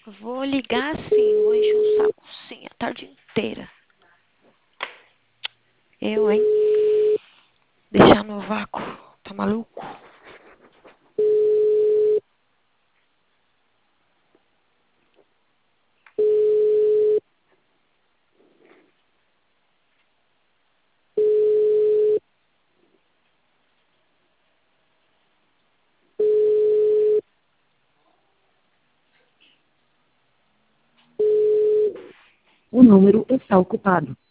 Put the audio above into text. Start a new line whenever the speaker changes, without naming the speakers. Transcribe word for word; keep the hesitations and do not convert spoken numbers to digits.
Vou ligar sim, vou encher o saco sim, a tarde inteira. Eu, hein? Deixar no vácuo. Tá maluco?
O número está ocupado.